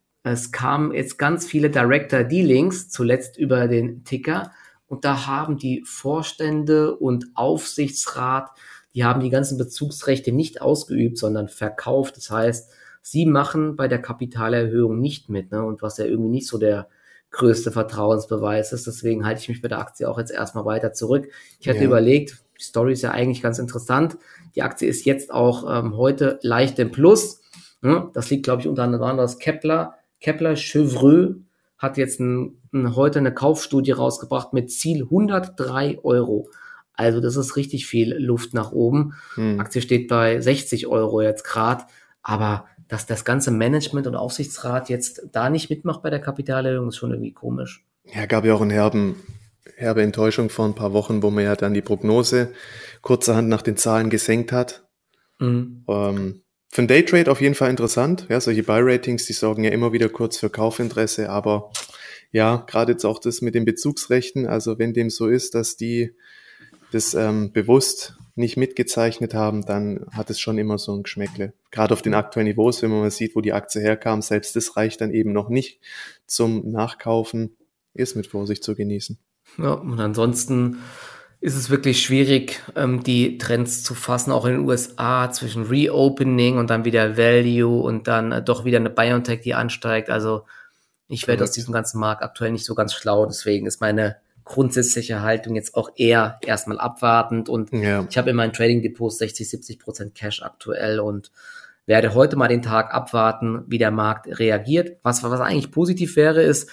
Es kamen jetzt ganz viele Director-Dealings, zuletzt über den Ticker. Und da haben die Vorstände und Aufsichtsrat, die haben die ganzen Bezugsrechte nicht ausgeübt, sondern verkauft. Das heißt, sie machen bei der Kapitalerhöhung nicht mit, ne? Und was ja irgendwie nicht so der größte Vertrauensbeweis ist. Deswegen halte ich mich bei der Aktie auch jetzt erstmal weiter zurück. Ich hatte ja. überlegt, die Story ist ja eigentlich ganz interessant. Die Aktie ist jetzt auch ähm, heute leicht im Plus. Ne? Das liegt, glaube ich, unter anderem das Kepler, Kepler Chevreux hat jetzt ein, ein, heute eine Kaufstudie rausgebracht mit Ziel hundertdrei Euro. Also das ist richtig viel Luft nach oben. Hm. Aktie steht bei sechzig Euro jetzt gerade. Aber dass das ganze Management und Aufsichtsrat jetzt da nicht mitmacht bei der Kapitalerhöhung, ist schon irgendwie komisch. Ja, gab ja auch einen herben, herbe Enttäuschung vor ein paar Wochen, wo man ja dann die Prognose kurzerhand nach den Zahlen gesenkt hat. Mhm. Ähm, Für einen Daytrade auf jeden Fall interessant. Ja, solche Buy-Ratings, die sorgen ja immer wieder kurz für Kaufinteresse, aber ja, gerade jetzt auch das mit den Bezugsrechten, also wenn dem so ist, dass die das ähm, bewusst nicht mitgezeichnet haben, dann hat es schon immer so ein Geschmäckle. Gerade auf den aktuellen Niveaus, wenn man mal sieht, wo die Aktie herkam, selbst das reicht dann eben noch nicht zum Nachkaufen, ist mit Vorsicht zu genießen. Ja, und ansonsten ist es wirklich schwierig, ähm, die Trends zu fassen, auch in den U S A zwischen Reopening und dann wieder Value und dann äh, doch wieder eine Biotech, die ansteigt. Also ich werde aus diesem ganzen Markt aktuell nicht so ganz schlau, deswegen ist meine grundsätzliche Haltung jetzt auch eher erstmal abwartend und ja. Ich habe in meinen Trading-Depots sechzig, siebzig Prozent Cash aktuell und werde heute mal den Tag abwarten, wie der Markt reagiert. Was, was eigentlich positiv wäre, ist,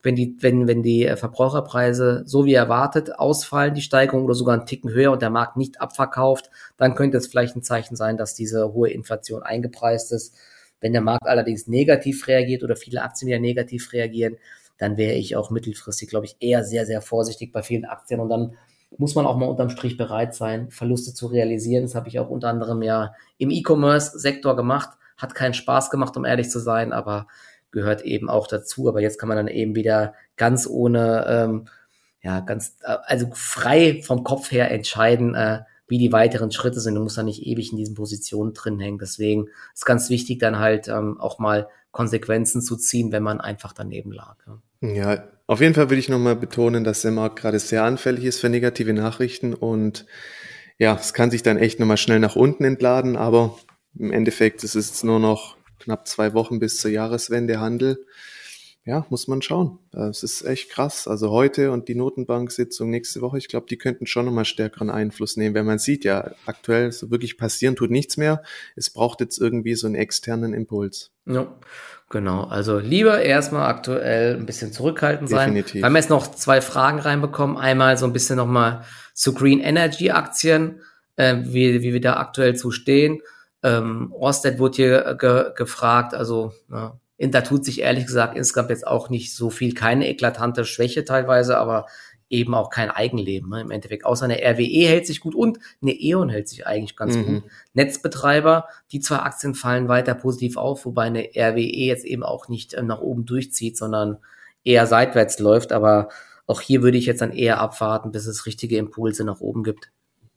wenn die, wenn, wenn die Verbraucherpreise so wie erwartet ausfallen, die Steigerung oder sogar einen Ticken höher und der Markt nicht abverkauft, dann könnte es vielleicht ein Zeichen sein, dass diese hohe Inflation eingepreist ist. Wenn der Markt allerdings negativ reagiert oder viele Aktien wieder negativ reagieren, dann wäre ich auch mittelfristig, glaube ich, eher sehr, sehr vorsichtig bei vielen Aktien und dann muss man auch mal unterm Strich bereit sein, Verluste zu realisieren. Das habe ich auch unter anderem ja im E-Commerce-Sektor gemacht. Hat keinen Spaß gemacht, um ehrlich zu sein, aber gehört eben auch dazu. Aber jetzt kann man dann eben wieder ganz ohne, ähm, ja, ganz, äh, also frei vom Kopf her entscheiden, äh, wie die weiteren Schritte sind. Du musst da nicht ewig in diesen Positionen drin hängen. Deswegen ist ganz wichtig, dann halt ähm, auch mal Konsequenzen zu ziehen, wenn man einfach daneben lag. Ja. Ja, auf jeden Fall will ich nochmal betonen, dass der Markt gerade sehr anfällig ist für negative Nachrichten und ja, es kann sich dann echt nochmal schnell nach unten entladen, aber im Endeffekt ist es jetzt nur noch knapp zwei Wochen bis zur Jahreswende Handel. Ja, muss man schauen. Es ist echt krass. Also heute und die Notenbank-Sitzung nächste Woche, ich glaube, die könnten schon nochmal stärkeren Einfluss nehmen, weil man sieht ja, aktuell so wirklich passieren tut nichts mehr. Es braucht jetzt irgendwie so einen externen Impuls. Ja, genau. Also lieber erstmal aktuell ein bisschen zurückhaltend sein. Definitiv. Wir haben jetzt noch zwei Fragen reinbekommen. Einmal so ein bisschen nochmal zu Green Energy Aktien, äh, wie, wie wir da aktuell zu stehen. Ähm, Orsted wurde hier ge- gefragt, also ja, da tut sich ehrlich gesagt insgesamt jetzt auch nicht so viel, keine eklatante Schwäche teilweise, aber eben auch kein Eigenleben, ne? Im Endeffekt. Außer eine R W E hält sich gut und eine E.ON hält sich eigentlich ganz Mhm. gut. Netzbetreiber, die zwei Aktien fallen weiter positiv auf, wobei eine R W E jetzt eben auch nicht äh, nach oben durchzieht, sondern eher seitwärts läuft. Aber auch hier würde ich jetzt dann eher abwarten, bis es richtige Impulse nach oben gibt.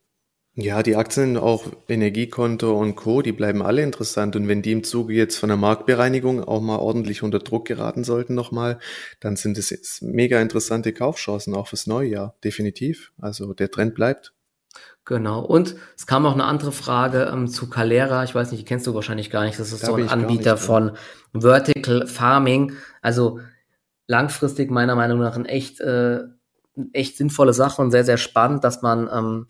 Ja, die Aktien, auch Energiekonto und Co., die bleiben alle interessant. Und wenn die im Zuge jetzt von der Marktbereinigung auch mal ordentlich unter Druck geraten sollten nochmal, dann sind es jetzt mega interessante Kaufchancen, auch fürs neue Jahr. Definitiv. Also der Trend bleibt. Genau. Und es kam auch eine andere Frage ähm, zu Calera. Ich weiß nicht, die kennst du wahrscheinlich gar nicht. Das ist Da so bin ein ich gar Anbieter nicht drin. von Vertical Farming. Also langfristig meiner Meinung nach ein echt, äh, eine echt sinnvolle Sache und sehr, sehr spannend, dass man ähm,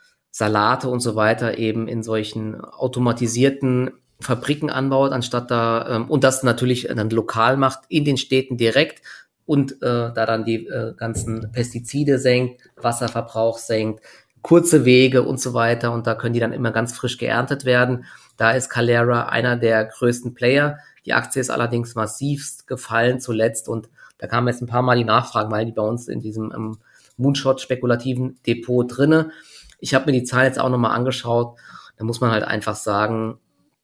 Salate und so weiter eben in solchen automatisierten Fabriken anbaut, anstatt da, ähm, und das natürlich dann lokal macht, in den Städten direkt und äh, da dann die äh, ganzen Pestizide senkt, Wasserverbrauch senkt, kurze Wege und so weiter und da können die dann immer ganz frisch geerntet werden. Da ist Calera einer der größten Player. Die Aktie ist allerdings massivst gefallen zuletzt und da kamen jetzt ein paar Mal die Nachfragen, weil die bei uns in diesem ähm, Moonshot-spekulativen Depot drinne. Ich habe mir die Zahlen jetzt auch nochmal angeschaut. Da muss man halt einfach sagen,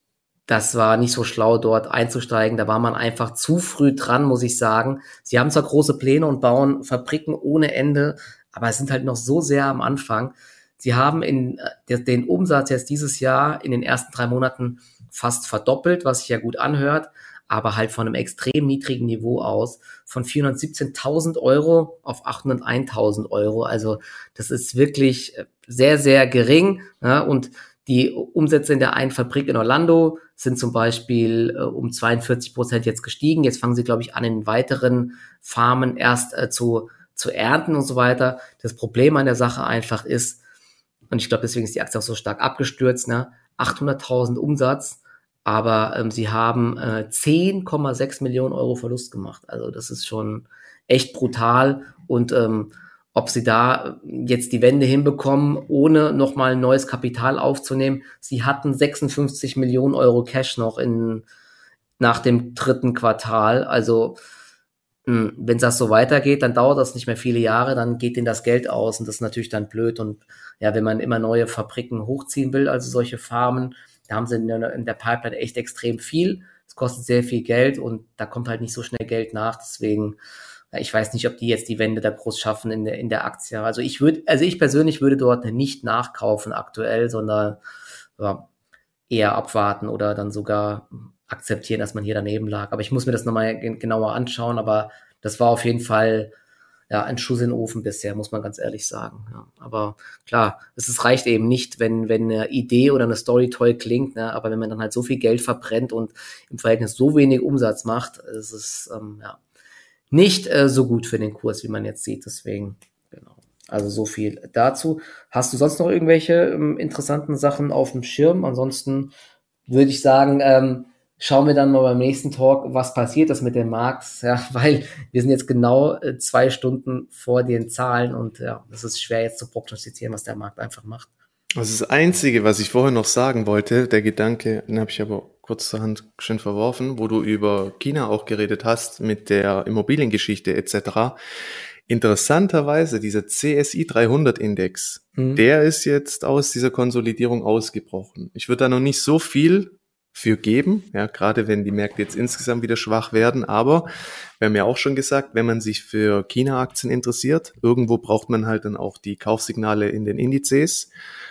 das war nicht so schlau, dort einzusteigen. Da war man einfach zu früh dran, muss ich sagen. Sie haben zwar große Pläne und bauen Fabriken ohne Ende, aber es sind halt noch so sehr am Anfang. Sie haben in äh, den Umsatz jetzt dieses Jahr in den ersten drei Monaten fast verdoppelt, was sich ja gut anhört, aber halt von einem extrem niedrigen Niveau aus, von vierhundertsiebzehntausend Euro auf achthunderteintausend Euro. Also das ist wirklich sehr, sehr gering. Ja, und die Umsätze in der einen Fabrik in Orlando sind zum Beispiel äh, um zweiundvierzig Prozent jetzt gestiegen. Jetzt fangen sie, glaube ich, an, in weiteren Farmen erst äh, zu, zu ernten und so weiter. Das Problem an der Sache einfach ist, und ich glaube, deswegen ist die Aktie auch so stark abgestürzt, ne? achthunderttausend Umsatz, aber ähm, sie haben äh, zehn Komma sechs Millionen Euro Verlust gemacht. Also das ist schon echt brutal und ähm, ob sie da jetzt die Wende hinbekommen, ohne nochmal neues Kapital aufzunehmen. Sie hatten sechsundfünfzig Millionen Euro Cash noch in, nach dem dritten Quartal. Also mh, wenn das so weitergeht, dann dauert das nicht mehr viele Jahre, dann geht ihnen das Geld aus und das ist natürlich dann blöd. Und ja, wenn man immer neue Fabriken hochziehen will, also solche Farmen, da haben sie in der, in der Pipeline echt extrem viel. Es kostet sehr viel Geld und da kommt halt nicht so schnell Geld nach. Deswegen ich weiß nicht, ob die jetzt die Wende da groß schaffen in der, in der Aktie. Also ich würde, also ich persönlich würde dort nicht nachkaufen aktuell, sondern ja, eher abwarten oder dann sogar akzeptieren, dass man hier daneben lag. Aber ich muss mir das nochmal genauer anschauen. Aber das war auf jeden Fall ja ein Schuss in den Ofen bisher, muss man ganz ehrlich sagen. Ja, aber klar, es ist, reicht eben nicht, wenn, wenn eine Idee oder eine Story toll klingt, ne? Aber wenn man dann halt so viel Geld verbrennt und im Verhältnis so wenig Umsatz macht, ist es ähm, ja nicht äh, so gut für den Kurs, wie man jetzt sieht. Deswegen, genau. Also so viel dazu. Hast du sonst noch irgendwelche ähm, interessanten Sachen auf dem Schirm? Ansonsten würde ich sagen, ähm, schauen wir dann mal beim nächsten Talk, was passiert ist mit dem Markt, ja, weil wir sind jetzt genau äh, zwei Stunden vor den Zahlen und ja, das ist schwer jetzt zu prognostizieren, was der Markt einfach macht. Also das Einzige, was ich vorher noch sagen wollte, der Gedanke, den habe ich aber kurzerhand schön verworfen, wo du über China auch geredet hast mit der Immobiliengeschichte et cetera. Interessanterweise, dieser C S I dreihundert Index, mhm. der ist jetzt aus dieser Konsolidierung ausgebrochen. Ich würde da noch nicht so viel für geben, ja, gerade wenn die Märkte jetzt insgesamt wieder schwach werden, aber wir haben ja auch schon gesagt, wenn man sich für China-Aktien interessiert, irgendwo braucht man halt dann auch die Kaufsignale in den Indizes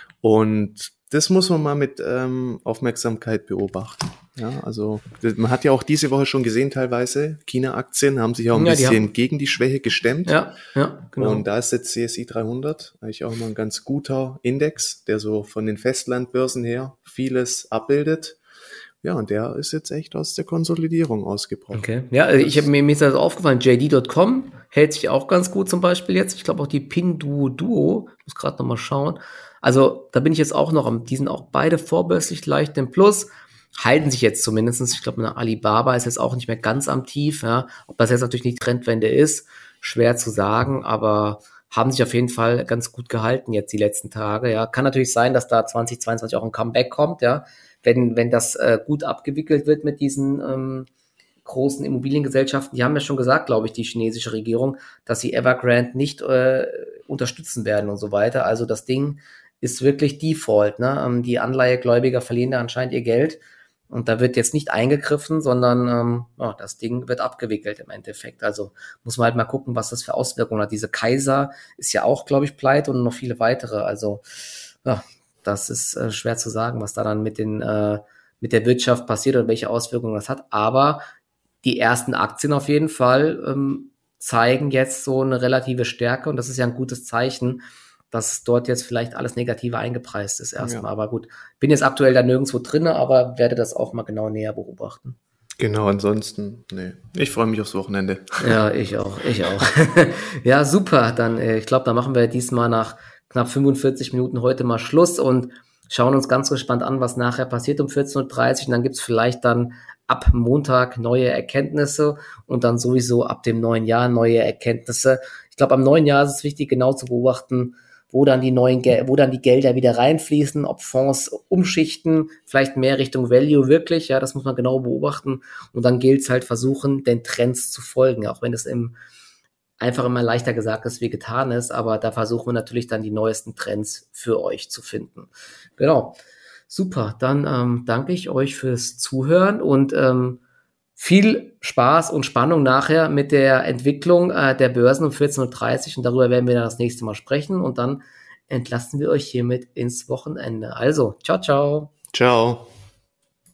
und das muss man mal mit ähm, Aufmerksamkeit beobachten. Ja, also man hat ja auch diese Woche schon gesehen teilweise, China-Aktien haben sich auch ein ja, bisschen haben... gegen die Schwäche gestemmt. Ja, ja, genau. Und da ist der C S I dreihundert eigentlich auch mal ein ganz guter Index, der so von den Festlandbörsen her vieles abbildet. Ja, und der ist jetzt echt aus der Konsolidierung ausgebrochen. Okay. Ja, das ich habe mir, mir ist das aufgefallen, J D Punkt com hält sich auch ganz gut zum Beispiel jetzt. Ich glaube auch die Pinduoduo, ich muss gerade nochmal schauen. Also da bin ich jetzt auch noch am, die sind auch beide vorbörslich leicht im Plus, halten sich jetzt zumindestens. Ich glaube, eine Alibaba ist jetzt auch nicht mehr ganz am Tief. Ja. Ob das jetzt natürlich nicht Trendwende ist, schwer zu sagen, aber haben sich auf jeden Fall ganz gut gehalten jetzt die letzten Tage. Ja, kann natürlich sein, dass da zwanzig zweiundzwanzig auch ein Comeback kommt, ja. Wenn, wenn das äh, gut abgewickelt wird mit diesen ähm, großen Immobiliengesellschaften, die haben ja schon gesagt, glaube ich, die chinesische Regierung, dass sie Evergrande nicht äh, unterstützen werden und so weiter. Also das Ding ist wirklich Default, ne? Ähm, die Anleihegläubiger verlieren da anscheinend ihr Geld und da wird jetzt nicht eingegriffen, sondern ähm, ja, das Ding wird abgewickelt im Endeffekt. Also muss man halt mal gucken, was das für Auswirkungen hat. Diese Kaiser ist ja auch, glaube ich, pleite und noch viele weitere. Also ja, das ist äh, schwer zu sagen, was da dann mit den äh, mit der Wirtschaft passiert oder welche Auswirkungen das hat. Aber die ersten Aktien auf jeden Fall ähm, zeigen jetzt so eine relative Stärke und das ist ja ein gutes Zeichen, dass dort jetzt vielleicht alles Negative eingepreist ist erstmal. Ja. Aber gut, bin jetzt aktuell da nirgendwo drin, aber werde das auch mal genau näher beobachten. Genau, ansonsten, nee. Ich freue mich aufs Wochenende. Ja, ich auch, ich auch. Ja, super. Dann, äh, ich glaube, da machen wir diesmal nach knapp fünfundvierzig Minuten heute mal Schluss und schauen uns ganz gespannt an, was nachher passiert um vierzehn Uhr dreißig. Und dann gibt's vielleicht dann ab Montag neue Erkenntnisse und dann sowieso ab dem neuen Jahr neue Erkenntnisse. Ich glaube, am neuen Jahr ist es wichtig, genau zu beobachten, wo dann die neuen, Gel- wo dann die Gelder wieder reinfließen, ob Fonds umschichten, vielleicht mehr Richtung Value wirklich, ja, das muss man genau beobachten. Und dann gilt es halt versuchen, den Trends zu folgen, auch wenn es im einfach immer leichter gesagt ist, wie getan ist, aber da versuchen wir natürlich dann die neuesten Trends für euch zu finden. Genau. Super, dann ähm, danke ich euch fürs Zuhören und ähm, viel Spaß und Spannung nachher mit der Entwicklung äh, der Börsen um vierzehn Uhr dreißig und darüber werden wir dann das nächste Mal sprechen und dann entlassen wir euch hiermit ins Wochenende. Also, ciao, ciao. Ciao.